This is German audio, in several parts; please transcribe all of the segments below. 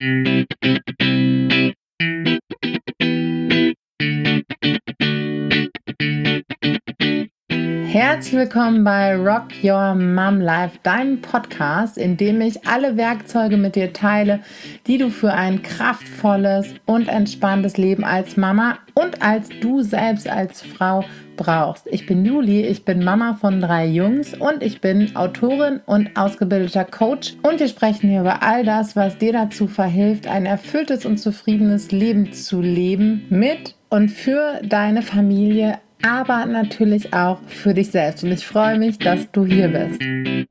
Herzlich willkommen bei Rock Your Mom Life, deinem Podcast, in dem ich alle Werkzeuge mit dir teile, die du für ein kraftvolles und entspanntes Leben als Mama und als du selbst als Frau brauchst. Ich bin Juli, ich bin Mama von 3 Jungs und ich bin Autorin und ausgebildeter Coach. Und wir sprechen hier über all das, was dir dazu verhilft, ein erfülltes und zufriedenes Leben zu leben mit und für deine Familie, aber natürlich auch für dich selbst. Und ich freue mich, dass du hier bist.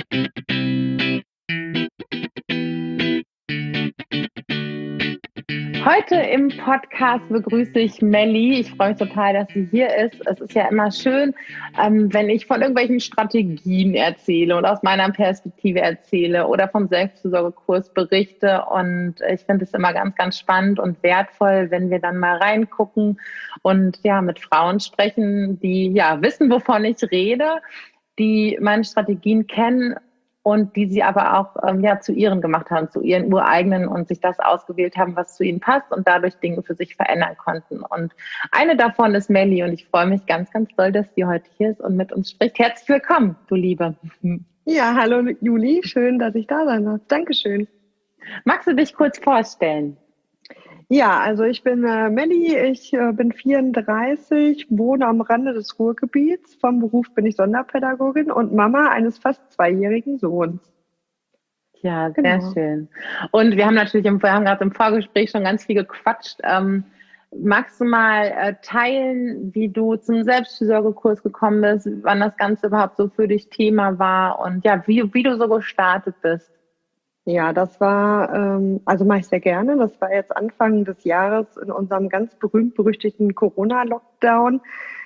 Heute im Podcast begrüße ich Melli. Ich freue mich total, dass sie hier ist. Es ist ja immer schön, wenn ich von irgendwelchen Strategien erzähle und aus meiner Perspektive erzähle oder vom Selbstfürsorgekurs berichte. Und ich finde es immer ganz, ganz spannend und wertvoll, wenn wir dann mal reingucken und ja mit Frauen sprechen, die ja wissen, wovon ich rede, die meine Strategien kennen und die sie aber auch zu ihren gemacht haben, zu ihren ureigenen und sich das ausgewählt haben, was zu ihnen passt und dadurch Dinge für sich verändern konnten. Und eine davon ist Melli und ich freue mich ganz, ganz doll, dass sie heute hier ist und mit uns spricht. Herzlich willkommen, du Liebe. Ja, hallo Juli, schön, dass ich da sein darf. Dankeschön. Magst du dich kurz vorstellen? Ja, also ich bin Melli, ich bin 34, wohne am Rande des Ruhrgebiets. Vom Beruf bin ich Sonderpädagogin und Mama eines fast 2-jährigen Sohns. Ja, sehr schön. Und wir haben gerade im Vorgespräch schon ganz viel gequatscht. Magst du mal teilen, wie du zum Selbstfürsorgekurs gekommen bist, wann das Ganze überhaupt so für dich Thema war und ja, wie du so gestartet bist? Ja, das war, also mache ich sehr gerne. Das war jetzt Anfang des Jahres in unserem ganz berühmt-berüchtigten Corona-Lockdown.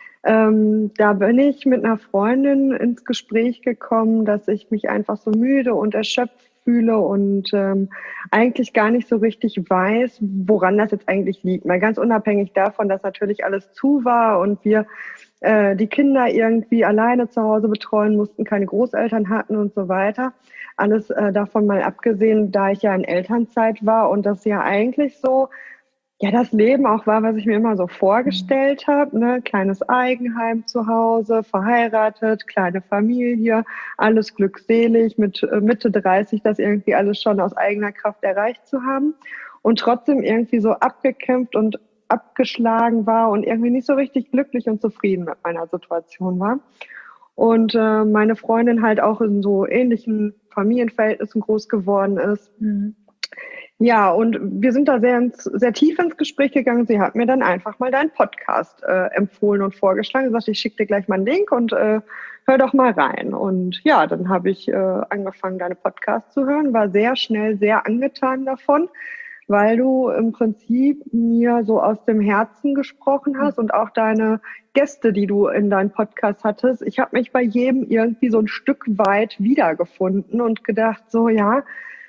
Da bin ich mit einer Freundin ins Gespräch gekommen, dass ich mich einfach so müde und erschöpft fühle und eigentlich gar nicht so richtig weiß, woran das jetzt eigentlich liegt. Mal ganz unabhängig davon, dass natürlich alles zu war und wir die Kinder irgendwie alleine zu Hause betreuen mussten, keine Großeltern hatten und so weiter. Alles davon mal abgesehen, da ich ja in Elternzeit war und das ja eigentlich so, ja, das Leben auch war, was ich mir immer so vorgestellt habe, ne? Kleines Eigenheim zu Hause, verheiratet, kleine Familie, alles glückselig, mit Mitte 30 das irgendwie alles schon aus eigener Kraft erreicht zu haben und trotzdem irgendwie so abgekämpft und abgeschlagen war und irgendwie nicht so richtig glücklich und zufrieden mit meiner Situation war. Und meine Freundin halt auch in so ähnlichen Familienverhältnissen groß geworden ist. Mhm. Ja, und wir sind da sehr tief ins Gespräch gegangen. Sie hat mir dann einfach mal deinen Podcast empfohlen und vorgeschlagen. Sie sagte, ich schicke dir gleich mal einen Link und hör doch mal rein. Und ja, dann habe ich angefangen, deine Podcasts zu hören, war sehr schnell sehr angetan davon, weil du im Prinzip mir so aus dem Herzen gesprochen hast und auch deine Gäste, die du in deinem Podcast hattest. Ich habe mich bei jedem irgendwie so ein Stück weit wiedergefunden und gedacht, so ja,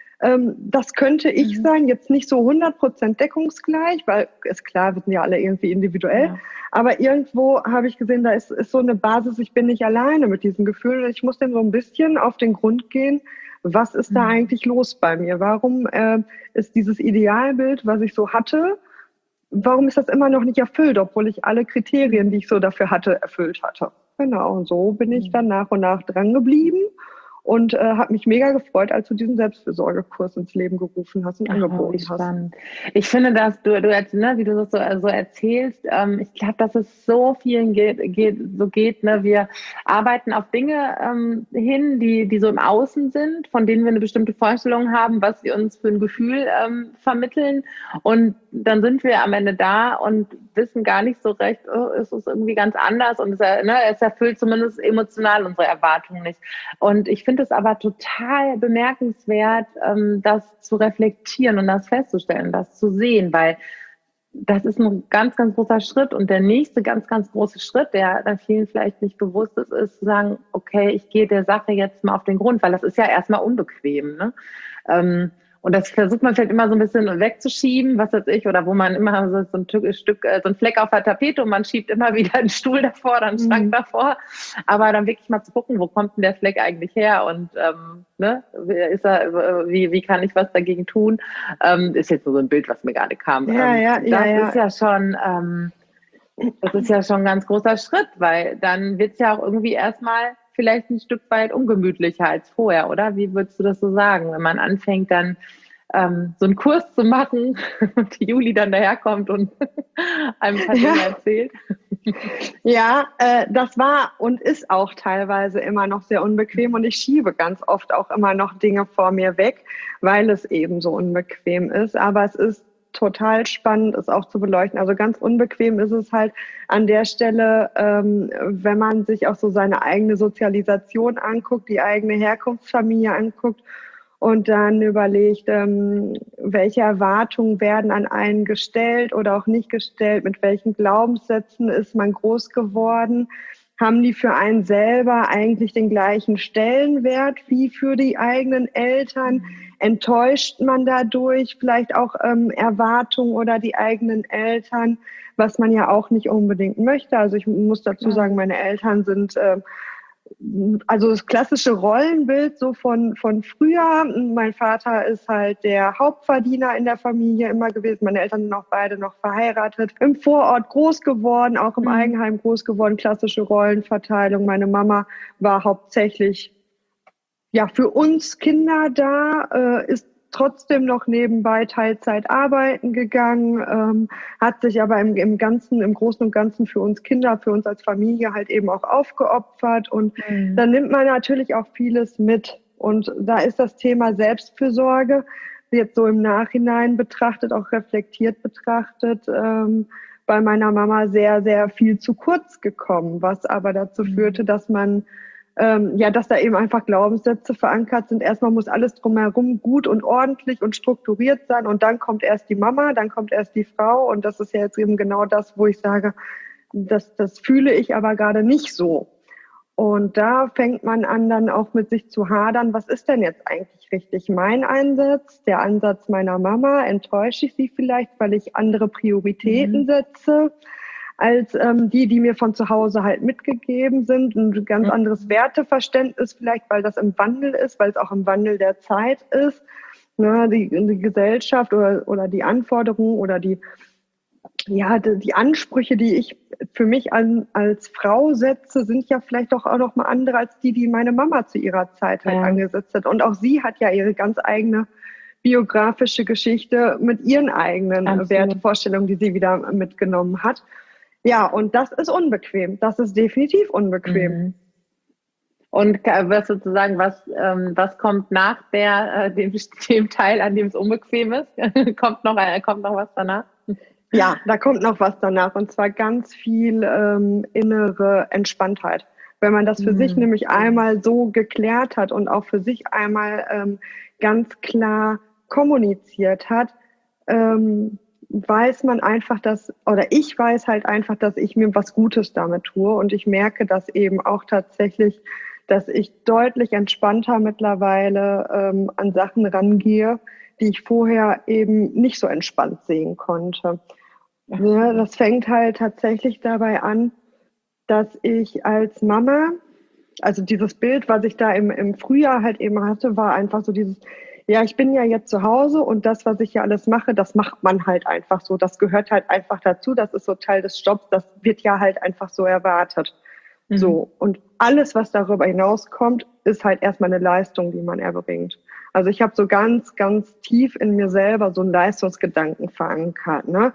das könnte ich sein, jetzt nicht so 100% deckungsgleich, weil ist klar, wir sind ja alle irgendwie individuell, ja. Aber irgendwo habe ich gesehen, da ist so eine Basis, ich bin nicht alleine mit diesen Gefühlen. Ich muss dem so ein bisschen auf den Grund gehen, was ist da eigentlich los bei mir? Warum ist dieses Idealbild, was ich so hatte, warum ist das immer noch nicht erfüllt, obwohl ich alle Kriterien, die ich so dafür hatte, erfüllt hatte? Genau, und so bin ich dann nach und nach dran geblieben. Und habe mich mega gefreut, als du diesen Selbstfürsorgekurs ins Leben gerufen hast und angeboten hast. Spannend. Ich finde, dass du jetzt, ne, wie du das so erzählst, ich glaube, dass es so vielen geht, ne? Wir arbeiten auf Dinge hin, die so im Außen sind, von denen wir eine bestimmte Vorstellung haben, was sie uns für ein Gefühl vermitteln. Und dann sind wir am Ende da und wissen gar nicht so recht, ist es irgendwie ganz anders und es erfüllt zumindest emotional unsere Erwartungen nicht. Und ich finde es aber total bemerkenswert, das zu reflektieren und das festzustellen, das zu sehen, weil das ist ein ganz, ganz großer Schritt. Und der nächste ganz, ganz große Schritt, der vielen vielleicht nicht bewusst ist zu sagen, okay, ich gehe der Sache jetzt mal auf den Grund, weil das ist ja erstmal unbequem, ne? Und das versucht man vielleicht immer so ein bisschen wegzuschieben, was weiß ich, oder wo man immer so ein Fleck auf der Tapete und man schiebt immer wieder einen Stuhl davor oder einen Schrank davor. Aber dann wirklich mal zu gucken, wo kommt denn der Fleck eigentlich her und ne, wie kann ich was dagegen tun? Ist jetzt nur so ein Bild, was mir gerade kam. Das ist ja schon ein ganz großer Schritt, weil dann wird es ja auch irgendwie erstmal vielleicht ein Stück weit ungemütlicher als vorher, oder? Wie würdest du das so sagen, wenn man anfängt, dann so einen Kurs zu machen und die Juli dann daherkommt und einem ein paar Dinge erzählt? Ja, das war und ist auch teilweise immer noch sehr unbequem und ich schiebe ganz oft auch immer noch Dinge vor mir weg, weil es eben so unbequem ist. Aber es ist total spannend, es auch zu beleuchten. Also ganz unbequem ist es halt an der Stelle, wenn man sich auch so seine eigene Sozialisation anguckt, die eigene Herkunftsfamilie anguckt und dann überlegt, welche Erwartungen werden an einen gestellt oder auch nicht gestellt, mit welchen Glaubenssätzen ist man groß geworden. Haben die für einen selber eigentlich den gleichen Stellenwert wie für die eigenen Eltern? Enttäuscht man dadurch vielleicht auch Erwartungen oder die eigenen Eltern, was man ja auch nicht unbedingt möchte? Also ich muss dazu sagen, meine Eltern sind also das klassische Rollenbild so von früher. Mein Vater ist halt der Hauptverdiener in der Familie immer gewesen. Meine Eltern sind auch beide noch verheiratet. Im Vorort groß geworden, auch im Eigenheim groß geworden, klassische Rollenverteilung. Meine Mama war hauptsächlich ja für uns Kinder da, ist trotzdem noch nebenbei Teilzeit arbeiten gegangen, hat sich aber im Großen und Ganzen für uns Kinder, für uns als Familie halt eben auch aufgeopfert. Und dann nimmt man natürlich auch vieles mit. Und da ist das Thema Selbstfürsorge jetzt so im Nachhinein betrachtet, auch reflektiert betrachtet, bei meiner Mama sehr, sehr viel zu kurz gekommen, was aber dazu führte, dass man dass da eben einfach Glaubenssätze verankert sind. Erstmal muss alles drumherum gut und ordentlich und strukturiert sein und dann kommt erst die Mama, dann kommt erst die Frau und das ist ja jetzt eben genau das, wo ich sage, das fühle ich aber gerade nicht so. Und da fängt man an, dann auch mit sich zu hadern, was ist denn jetzt eigentlich richtig? Mein Ansatz, der Ansatz meiner Mama, enttäusche ich sie vielleicht, weil ich andere Prioritäten setze als die mir von zu Hause halt mitgegeben sind. Ein ganz anderes Werteverständnis vielleicht, weil das im Wandel ist, weil es auch im Wandel der Zeit ist. Ne, die Gesellschaft oder die Anforderungen oder die Ansprüche, die ich für mich als Frau setze, sind ja vielleicht auch noch mal andere als die meine Mama zu ihrer Zeit halt angesetzt hat. Und auch sie hat ja ihre ganz eigene biografische Geschichte mit ihren eigenen Wertevorstellungen, die sie wieder mitgenommen hat. Ja, und das ist unbequem. Das ist definitiv unbequem. Und was sozusagen, was kommt nach dem Teil, an dem es unbequem ist? kommt noch was danach? Ja, da kommt noch was danach. Und zwar ganz viel innere Entspanntheit. Wenn man das für sich nämlich einmal so geklärt hat und auch für sich einmal ganz klar kommuniziert hat, weiß man einfach, ich weiß halt einfach, dass ich mir was Gutes damit tue und ich merke das eben auch tatsächlich, dass ich deutlich entspannter mittlerweile an Sachen rangehe, die ich vorher eben nicht so entspannt sehen konnte. Ja, das fängt halt tatsächlich dabei an, dass ich als Mama, also dieses Bild, was ich da im Frühjahr halt eben hatte, war einfach so dieses, ja, ich bin ja jetzt zu Hause und das, was ich ja alles mache, das macht man halt einfach so. Das gehört halt einfach dazu. Das ist so Teil des Jobs. Das wird ja halt einfach so erwartet. So. Und alles, was darüber hinauskommt, ist halt erstmal eine Leistung, die man erbringt. Also ich habe so ganz, ganz tief in mir selber so einen Leistungsgedanken verankert, ne?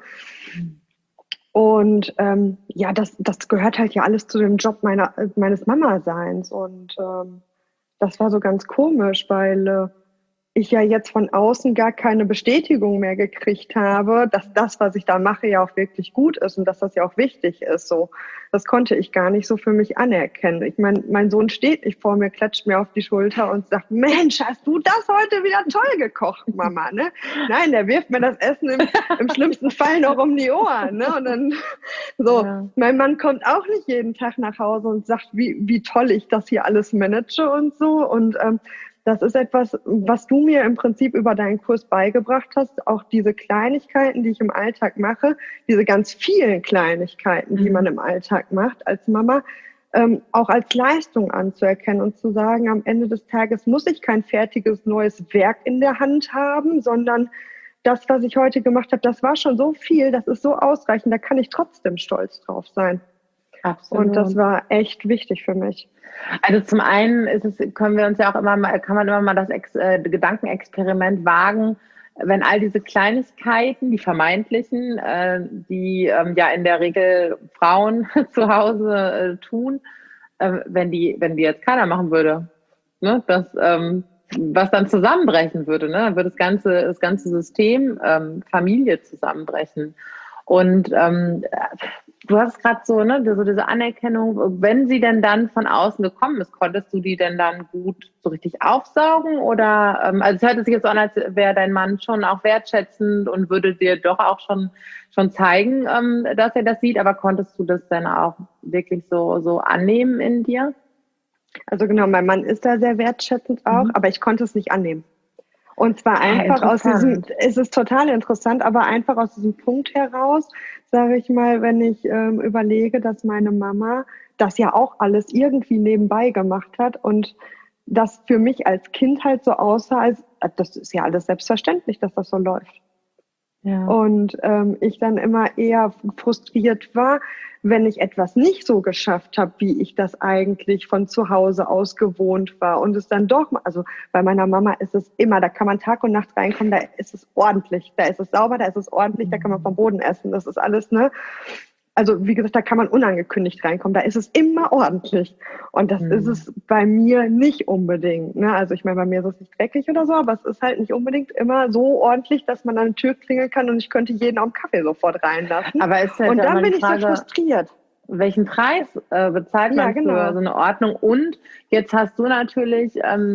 Und das gehört halt ja alles zu dem Job meines Mama-Seins. Und das war so ganz komisch, weil ich ja jetzt von außen gar keine Bestätigung mehr gekriegt habe, dass das, was ich da mache, ja auch wirklich gut ist und dass das ja auch wichtig ist. So, das konnte ich gar nicht so für mich anerkennen. Ich meine, mein Sohn steht nicht vor mir, klatscht mir auf die Schulter und sagt, Mensch, hast du das heute wieder toll gekocht, Mama, ne? Nein, der wirft mir das Essen im schlimmsten Fall noch um die Ohren, ne? Und dann so, mein Mann kommt auch nicht jeden Tag nach Hause und sagt, wie toll ich das hier alles manage und so. Und das ist etwas, was du mir im Prinzip über deinen Kurs beigebracht hast. Auch diese Kleinigkeiten, die ich im Alltag mache, diese ganz vielen Kleinigkeiten, die man im Alltag macht als Mama, auch als Leistung anzuerkennen und zu sagen, am Ende des Tages muss ich kein fertiges neues Werk in der Hand haben, sondern das, was ich heute gemacht habe, das war schon so viel, das ist so ausreichend, da kann ich trotzdem stolz drauf sein. Absolut. Und das war echt wichtig für mich. Also zum einen können wir uns ja auch immer mal, kann man immer mal das Gedankenexperiment wagen, wenn all diese Kleinigkeiten, die vermeintlichen, die ja in der Regel Frauen zu Hause tun, wenn die jetzt keiner machen würde, ne, was dann zusammenbrechen würde, ne, dann würde das ganze System Familie zusammenbrechen. Und du hast gerade so, ne, so diese Anerkennung, wenn sie denn dann von außen gekommen ist, konntest du die denn dann gut so richtig aufsaugen? Oder, also es hört sich jetzt so an, als wäre dein Mann schon auch wertschätzend und würde dir doch auch schon zeigen, dass er das sieht, aber konntest du das dann auch wirklich so annehmen in dir? Also genau, mein Mann ist da sehr wertschätzend auch, aber ich konnte es nicht annehmen. Und zwar einfach aus diesem, es ist total interessant, aber einfach aus diesem Punkt heraus, sage ich mal, wenn ich überlege, dass meine Mama das ja auch alles irgendwie nebenbei gemacht hat und das für mich als Kind halt so aussah, als das ist ja alles selbstverständlich, dass das so läuft. Ja. Und ich dann immer eher frustriert war, wenn ich etwas nicht so geschafft habe, wie ich das eigentlich von zu Hause aus gewohnt war. Und es dann doch, also bei meiner Mama ist es immer, da kann man Tag und Nacht reinkommen, da ist es ordentlich, da ist es sauber, da ist es ordentlich, da kann man vom Boden essen, das ist alles, ne? Also wie gesagt, da kann man unangekündigt reinkommen, da ist es immer ordentlich. Und das ist es bei mir nicht unbedingt. Ne? Also ich meine, bei mir ist es nicht dreckig oder so, aber es ist halt nicht unbedingt immer so ordentlich, dass man an die Tür klingeln kann und ich könnte jeden auf den Kaffee sofort reinlassen. Aber ist halt und dann bin ich so frustriert. Welchen Preis bezahlt man für so eine Ordnung? Und jetzt hast du natürlich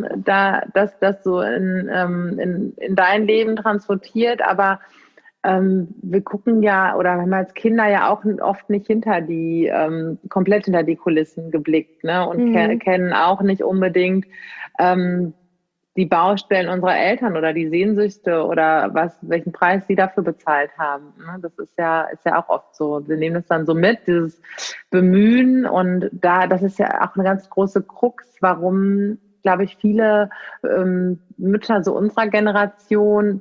das so in dein Leben transportiert, aber wir gucken ja, oder haben als Kinder ja auch oft nicht komplett hinter die Kulissen geblickt, ne? Und kennen auch nicht unbedingt die Baustellen unserer Eltern oder die Sehnsüchte oder welchen Preis sie dafür bezahlt haben. Ne? Das ist ja auch oft so. Wir nehmen das dann so mit, dieses Bemühen, und das ist ja auch eine ganz große Krux, warum, glaube ich, viele Mütter so unserer Generation,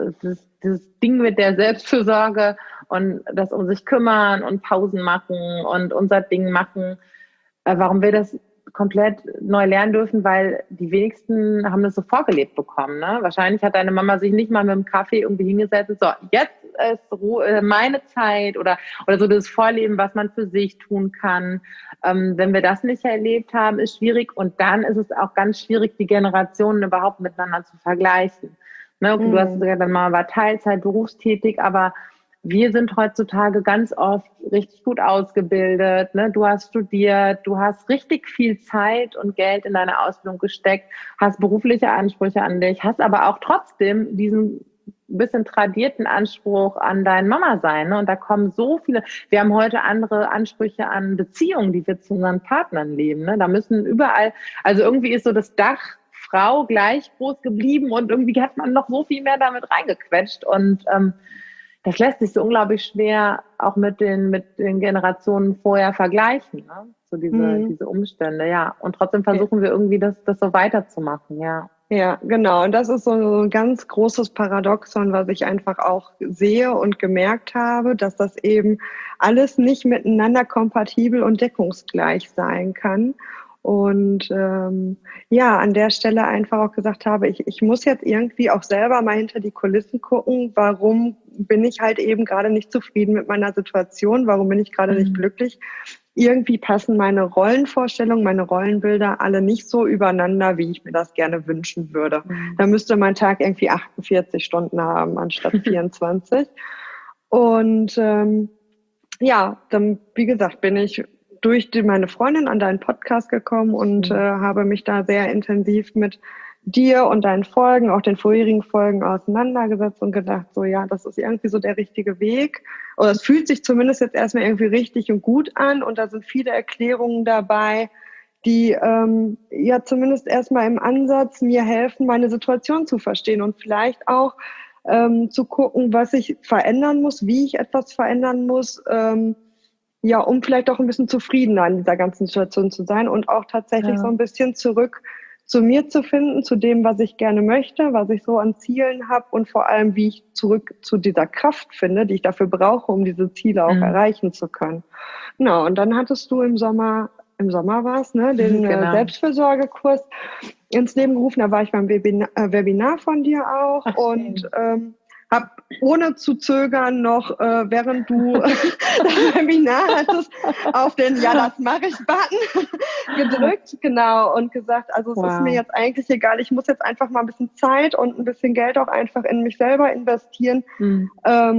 dieses Ding mit der Selbstfürsorge und das um sich kümmern und Pausen machen und unser Ding machen, warum wir das komplett neu lernen dürfen, weil die wenigsten haben das so vorgelebt bekommen. Ne? Wahrscheinlich hat deine Mama sich nicht mal mit dem Kaffee irgendwie hingesetzt und so, jetzt ist meine Zeit oder so das Vorleben, was man für sich tun kann. Wenn wir das nicht erlebt haben, ist schwierig, und dann ist es auch ganz schwierig, die Generationen überhaupt miteinander zu vergleichen. Ne? Okay, du hast gesagt, deine Mama war Teilzeit berufstätig, aber wir sind heutzutage ganz oft richtig gut ausgebildet. Ne? Du hast studiert, du hast richtig viel Zeit und Geld in deine Ausbildung gesteckt, hast berufliche Ansprüche an dich, hast aber auch trotzdem diesen bisschen tradierten Anspruch an dein Mama-Sein. Ne? Und da kommen so viele, wir haben heute andere Ansprüche an Beziehungen, die wir zu unseren Partnern leben. Ne? Da müssen überall, also irgendwie ist so das Dach Frau gleich groß geblieben und irgendwie hat man noch so viel mehr damit reingequetscht, und das lässt sich so unglaublich schwer auch mit den Generationen vorher vergleichen, ne? So diese Umstände, ja. Und trotzdem versuchen wir irgendwie das so weiterzumachen, ja. Ja, genau. Und das ist so ein ganz großes Paradoxon, was ich einfach auch sehe und gemerkt habe, dass das eben alles nicht miteinander kompatibel und deckungsgleich sein kann. Und an der Stelle einfach auch gesagt habe, ich muss jetzt irgendwie auch selber mal hinter die Kulissen gucken, warum bin ich halt eben gerade nicht zufrieden mit meiner Situation, warum bin ich gerade nicht glücklich. Irgendwie passen meine Rollenvorstellungen, meine Rollenbilder alle nicht so übereinander, wie ich mir das gerne wünschen würde. Da müsste mein Tag irgendwie 48 Stunden haben, anstatt 24. Und dann, wie gesagt, bin ich durch meine Freundin an deinen Podcast gekommen und habe mich da sehr intensiv mit dir und deinen Folgen, auch den vorherigen Folgen auseinandergesetzt und gedacht, so ja, das ist irgendwie so der richtige Weg. Oder es fühlt sich zumindest jetzt erstmal irgendwie richtig und gut an, und da sind viele Erklärungen dabei, die ja zumindest erstmal im Ansatz mir helfen, meine Situation zu verstehen und vielleicht auch zu gucken, was ich verändern muss, wie ich etwas verändern muss, ja, um vielleicht auch ein bisschen zufriedener in dieser ganzen Situation zu sein und auch tatsächlich so Ja. ein bisschen zurück zu mir zu finden, zu dem, was ich gerne möchte, was ich so an Zielen habe und vor allem, wie ich zurück zu dieser Kraft finde, die ich dafür brauche, um diese Ziele auch Mhm. erreichen zu können. Genau, und dann hattest du im Sommer war es, ne, den Genau. Selbstfürsorgekurs ins Leben gerufen. Da war ich beim Webinar von dir auch Ach, und schön. habe ohne zu zögern noch, während du das Webinar hattest, auf den Ja, das mache ich Button gedrückt, genau, und gesagt, also es ist mir Wow. jetzt eigentlich egal, ich muss jetzt einfach mal ein bisschen Zeit und ein bisschen Geld auch einfach in mich selber investieren, Mhm.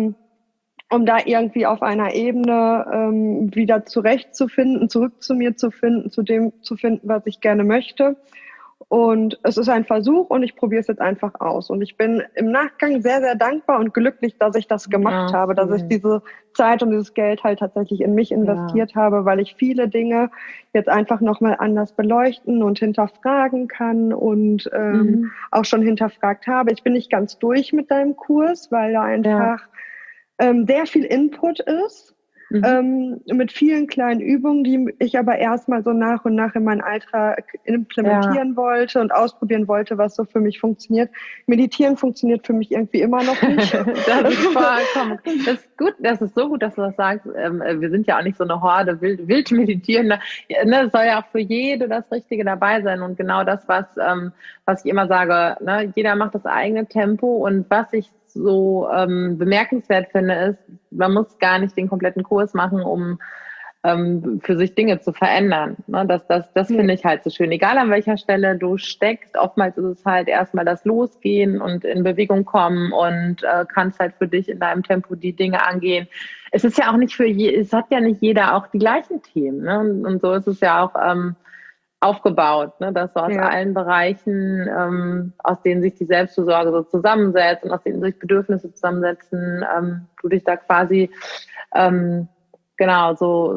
um da irgendwie auf einer Ebene wieder zurechtzufinden, zurück zu mir zu finden, zu dem zu finden, was ich gerne möchte. Und es ist ein Versuch und ich probiere es jetzt einfach aus. Und ich bin im Nachgang sehr, sehr dankbar und glücklich, dass ich das gemacht Ah, habe, dass ich schön. diese Zeit und dieses Geld halt tatsächlich in mich Ja. investiert habe, weil ich viele Dinge jetzt einfach nochmal anders beleuchten und hinterfragen kann und Mhm. auch schon hinterfragt habe. Ich bin nicht ganz durch mit deinem Kurs, weil da Ja. einfach sehr viel Input ist, Mhm. mit vielen kleinen Übungen, die ich aber erstmal so nach und nach in meinen Alltag Ja. implementieren wollte und ausprobieren wollte, was so für mich funktioniert. Meditieren funktioniert für mich irgendwie immer noch nicht. Das ist vollkommen, das ist gut, das ist so gut, dass du das sagst. Wir sind ja auch nicht so eine Horde wild meditierende. Ja, ne, es soll ja auch für jede das Richtige dabei sein und genau das, was ich immer sage, ne, jeder macht das eigene Tempo und was ich so bemerkenswert finde, ist, man muss gar nicht den kompletten Kurs machen, um für sich Dinge zu verändern. Ne? Das Nee. finde ich halt so schön. Egal an welcher Stelle du steckst, oftmals ist es halt erstmal das Losgehen und in Bewegung kommen und kannst halt für dich in deinem Tempo die Dinge angehen. Es ist ja auch nicht es hat ja nicht jeder auch die gleichen Themen. Ne? Und so ist es ja auch aufgebaut, ne? Dass so aus Ja. allen Bereichen, aus denen sich die Selbstversorge so zusammensetzt und aus denen sich Bedürfnisse zusammensetzen, du dich da quasi ähm, genau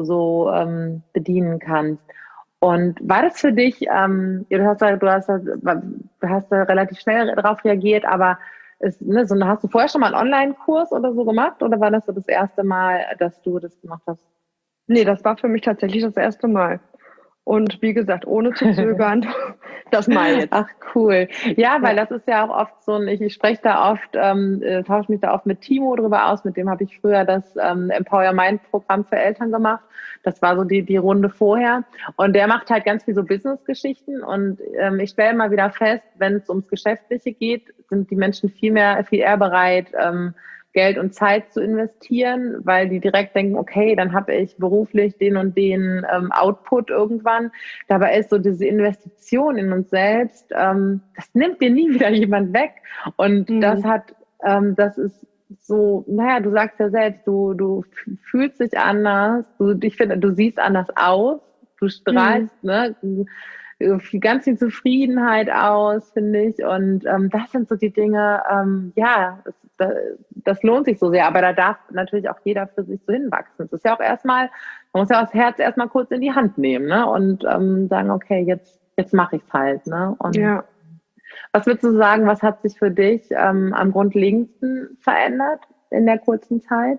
bedienen kannst. Und war das für dich, ja, du hast da relativ schnell darauf reagiert, aber hast du vorher schon mal einen Online-Kurs oder so gemacht oder war das so das erste Mal, dass du das gemacht hast? Nee, das war für mich tatsächlich das erste Mal. Und wie gesagt, ohne zu zögern, das mal jetzt. Ach cool. Ja, weil Ja. das ist ja auch oft so ich spreche da oft, tausche mich da oft mit Timo drüber aus, mit dem habe ich früher das Empower Mind Programm für Eltern gemacht. Das war so die Runde vorher. Und der macht halt ganz viel so Business-Geschichten und ich stelle mal wieder fest, wenn es ums Geschäftliche geht, sind die Menschen viel eher bereit, Geld und Zeit zu investieren, weil die direkt denken, okay, dann habe ich beruflich den und den Output irgendwann. Dabei ist so diese Investition in uns selbst, das nimmt dir nie wieder jemand weg. Und Mhm. das ist so, naja, du sagst ja selbst, du fühlst dich anders, ich finde, du siehst anders aus, du Mhm. strahlst, ne? Ganz viel Zufriedenheit aus, finde ich. Und das sind so die Dinge, ja, das lohnt sich so sehr. Aber da darf natürlich auch jeder für sich so hinwachsen. Es ist ja auch erstmal, man muss ja das Herz erstmal kurz in die Hand nehmen, ne? Und sagen, okay, jetzt mache ich es halt, ne? Und Ja. was würdest du sagen, was hat sich für dich am grundlegendsten verändert in der kurzen Zeit?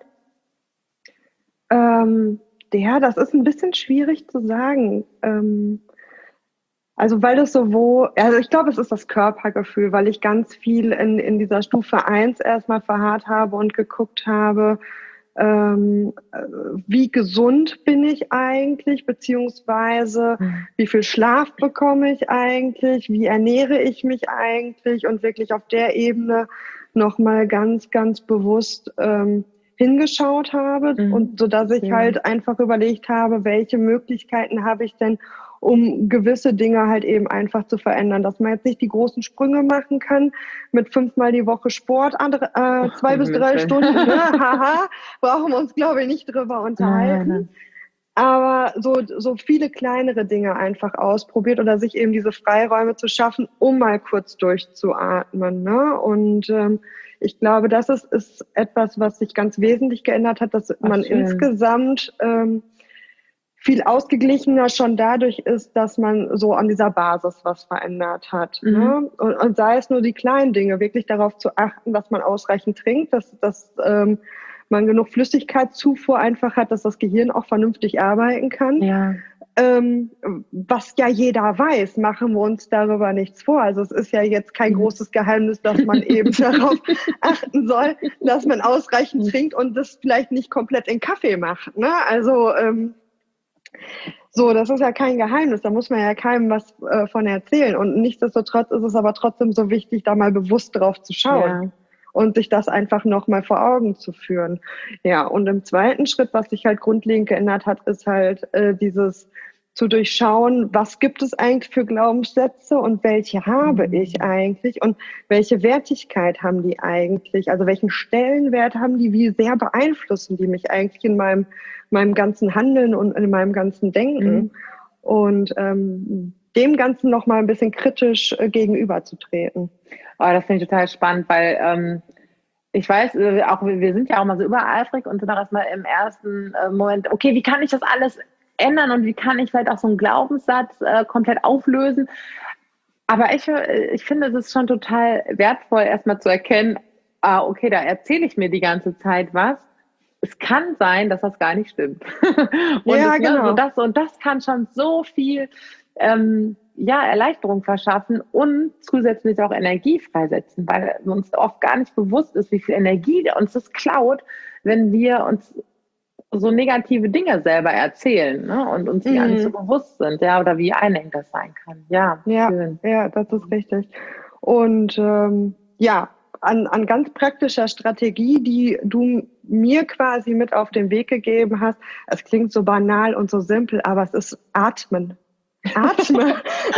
Ähm, ja, das ist ein bisschen schwierig zu sagen. Also weil das also ich glaube, es ist das Körpergefühl, weil ich ganz viel in dieser Stufe eins erstmal verharrt habe und geguckt habe, wie gesund bin ich eigentlich, beziehungsweise Mhm. wie viel Schlaf bekomme ich eigentlich, wie ernähre ich mich eigentlich und wirklich auf der Ebene nochmal ganz, ganz bewusst hingeschaut habe und Mhm. so dass ich Schön. halt einfach überlegt habe, welche Möglichkeiten habe ich denn, um gewisse Dinge halt eben einfach zu verändern, dass man jetzt nicht die großen Sprünge machen kann mit 5-mal die Woche Sport, Um 2 bis 3 Himmels Willen. Stunden, ne? Haha, brauchen wir uns, glaube ich, nicht drüber Nein, unterhalten. nein. Aber so viele kleinere Dinge einfach ausprobiert oder sich eben diese Freiräume zu schaffen, um mal kurz durchzuatmen. Ne? Und ich glaube, das ist etwas, was sich ganz wesentlich geändert hat, dass Ach, man schön. insgesamt viel ausgeglichener schon dadurch ist, dass man so an dieser Basis was verändert hat. Ne? Und sei es nur die kleinen Dinge, wirklich darauf zu achten, dass man ausreichend trinkt, dass man genug Flüssigkeitszufuhr einfach hat, dass das Gehirn auch vernünftig arbeiten kann. Ja. Was ja jeder weiß, machen wir uns darüber nichts vor. Also es ist ja jetzt kein großes Geheimnis, dass man eben darauf achten soll, dass man ausreichend trinkt und das vielleicht nicht komplett in Kaffee macht. Ne? Also so, das ist ja kein Geheimnis, da muss man ja keinem was von erzählen. Und nichtsdestotrotz ist es aber trotzdem so wichtig, da mal bewusst drauf zu schauen. Ja. Und sich das einfach nochmal vor Augen zu führen. Ja, und im zweiten Schritt, was sich halt grundlegend geändert hat, ist halt dieses zu durchschauen, was gibt es eigentlich für Glaubenssätze und welche habe ich eigentlich und welche Wertigkeit haben die eigentlich, also welchen Stellenwert haben die, wie sehr beeinflussen die mich eigentlich in meinem ganzen Handeln und in meinem ganzen Denken und dem Ganzen nochmal ein bisschen kritisch gegenüberzutreten. Oh, das finde ich total spannend, weil ich weiß, auch wir sind ja auch mal so übereifrig und sind auch erstmal im ersten Moment, okay, wie kann ich das alles ändern und wie kann ich vielleicht auch so einen Glaubenssatz komplett auflösen? Aber ich finde, es ist schon total wertvoll, erstmal zu erkennen, okay, da erzähle ich mir die ganze Zeit was. Es kann sein, dass das gar nicht stimmt. Und ja, genau. So das kann schon so viel Erleichterung verschaffen und zusätzlich auch Energie freisetzen, weil uns oft gar nicht bewusst ist, wie viel Energie uns das klaut, wenn wir uns so negative Dinge selber erzählen, ne? Und uns die gar nicht so bewusst sind, ja, oder wie einengt das sein kann. Ja, schön. Ja, das ist richtig. Und an ganz praktischer Strategie, die du mir quasi mit auf den Weg gegeben hast, es klingt so banal und so simpel, aber es ist Atmen. Atmen.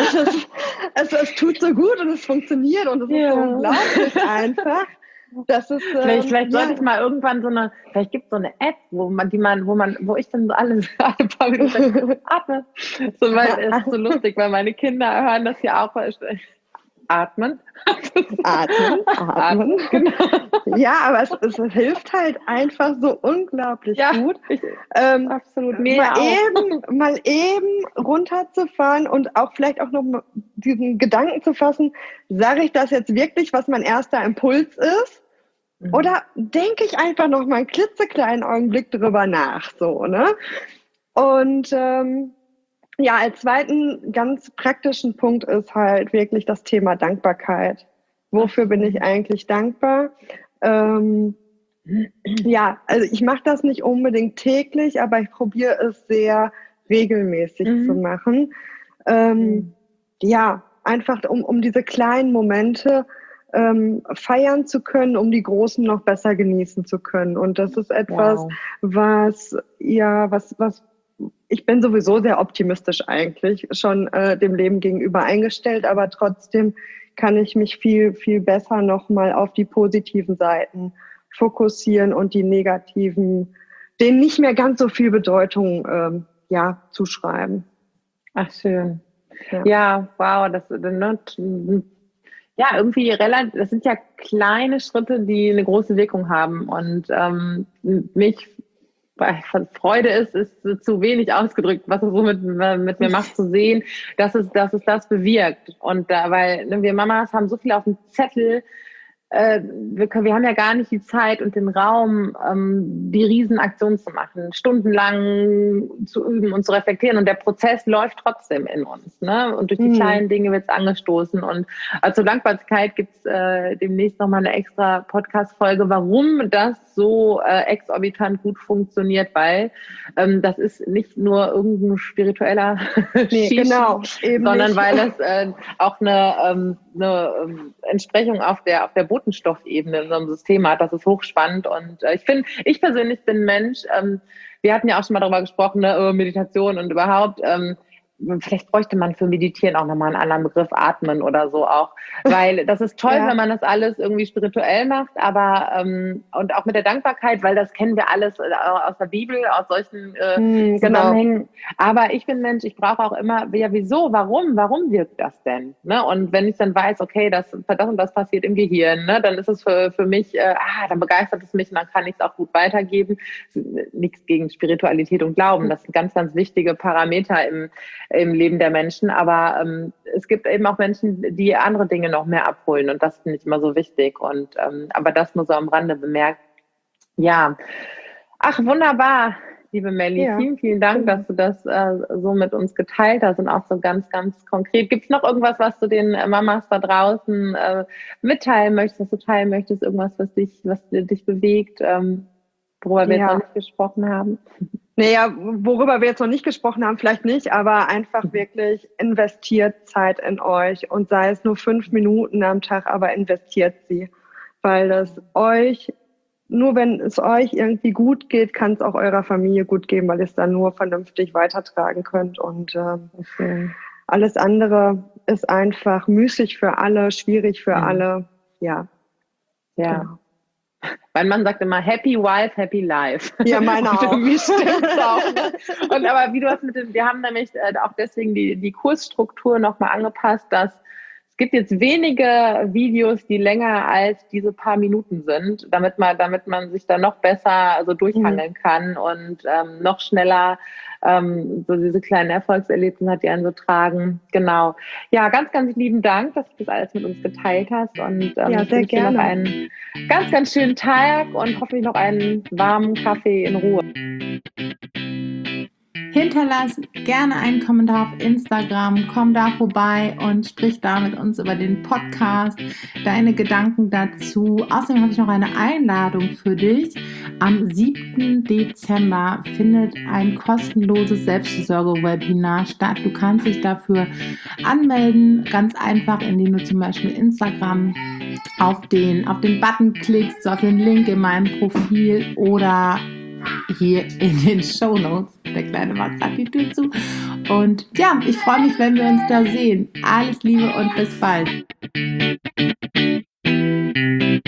Es tut so gut und es funktioniert und es ist so unglaublich einfach. Das ist, vielleicht sollte ich mal irgendwann vielleicht gibt es so eine App, wo ich dann so alle paar Minuten atme. So, weil es ist so lustig, weil meine Kinder hören das ja auch. Atmen. Atmen. Genau. Ja, aber es hilft halt einfach so unglaublich gut. Absolut. Mal eben runterzufahren und auch vielleicht auch noch mal diesen Gedanken zu fassen, sage ich das jetzt wirklich, was mein erster Impuls ist? Oder denke ich einfach noch mal einen klitzekleinen Augenblick drüber nach, so, ne? Und als zweiten ganz praktischen Punkt ist halt wirklich das Thema Dankbarkeit. Wofür bin ich eigentlich dankbar? Also ich mache das nicht unbedingt täglich, aber ich probiere es sehr regelmäßig zu machen. Einfach um diese kleinen Momente feiern zu können, um die großen noch besser genießen zu können. Und das ist etwas, was ich bin sowieso sehr optimistisch eigentlich, schon dem Leben gegenüber eingestellt, aber trotzdem kann ich mich viel, viel besser nochmal auf die positiven Seiten fokussieren und die negativen, denen nicht mehr ganz so viel Bedeutung zuschreiben. Ach, schön. Ja, wow, irgendwie das sind ja kleine Schritte, die eine große Wirkung haben und Freude ist zu wenig ausgedrückt, was es so mit mir macht, zu sehen, dass es das bewirkt. Und weil wir Mamas haben so viel auf dem Zettel, wir haben ja gar nicht die Zeit und den Raum, die Riesenaktion zu machen, stundenlang zu üben und zu reflektieren. Und der Prozess läuft trotzdem in uns, ne? Und durch die kleinen Dinge wird es angestoßen. Und zur Dankbarkeit gibt es demnächst nochmal eine extra Podcast-Folge, warum das so exorbitant gut funktioniert, weil das ist nicht nur irgendein spiritueller genau, sondern nicht. Weil es auch eine Entsprechung auf der Botenstoffebene in unserem System hat. Das ist hochspannend und ich persönlich bin ein Mensch, wir hatten ja auch schon mal darüber gesprochen, ne, über Meditation und überhaupt, vielleicht bräuchte man für Meditieren auch nochmal einen anderen Begriff, atmen oder so auch, weil das ist toll, Ja. wenn man das alles irgendwie spirituell macht, aber und auch mit der Dankbarkeit, weil das kennen wir alles aus der Bibel, aus solchen Genau. Zusammenhängen. Aber ich bin Mensch, ich brauche auch immer, ja, wieso, warum wirkt das denn? Ne? Und wenn ich dann weiß, okay, das und das passiert im Gehirn, ne, dann ist es für mich, dann begeistert es mich und dann kann ich es auch gut weitergeben. Nichts gegen Spiritualität und Glauben, das sind ganz, ganz wichtige Parameter im Leben der Menschen, aber es gibt eben auch Menschen, die andere Dinge noch mehr abholen und das finde ich immer so wichtig und aber das nur so am Rande bemerkt. Ja, ach wunderbar, liebe Melli, Ja, vielen, vielen Dank, dass du das so mit uns geteilt hast und auch so ganz, ganz konkret. Gibt es noch irgendwas, was du den Mamas da draußen mitteilen möchtest, was du teilen möchtest, irgendwas, was dich bewegt, worüber wir jetzt noch nicht gesprochen haben? Naja, worüber wir jetzt noch nicht gesprochen haben, vielleicht nicht, aber einfach wirklich investiert Zeit in euch und sei es nur 5 Minuten am Tag, aber investiert sie, weil das euch, nur wenn es euch irgendwie gut geht, kann es auch eurer Familie gut gehen, weil ihr es dann nur vernünftig weitertragen könnt und alles andere ist einfach müßig für alle, schwierig für alle, ja. Genau. Mein Mann sagt immer, happy wife, happy life. Ja, meine auch. Irgendwie stimmt's auch. Ne? Und aber wie du hast wir haben nämlich auch deswegen die Kursstruktur nochmal angepasst, dass es gibt jetzt wenige Videos, die länger als diese paar Minuten sind, damit man sich da noch besser so durchhangeln kann und noch schneller so diese kleinen Erfolgserlebnisse hat, die einen so tragen. Genau. Ja, ganz, ganz lieben Dank, dass du das alles mit uns geteilt hast und ja, sehr gerne. Noch einen ganz, ganz schönen Tag und hoffentlich noch einen warmen Kaffee in Ruhe. Hinterlass gerne einen Kommentar auf Instagram, komm da vorbei und sprich da mit uns über den Podcast, deine Gedanken dazu. Außerdem habe ich noch eine Einladung für dich. Am 7. Dezember findet ein kostenloses Selbstversorge-Webinar statt. Du kannst dich dafür anmelden, ganz einfach, indem du zum Beispiel Instagram auf den Button klickst, so auf den Link in meinem Profil oder hier in den Shownotes. Der Kleine macht gerade die Tür zu. Und ja, ich freue mich, wenn wir uns da sehen. Alles Liebe und bis bald.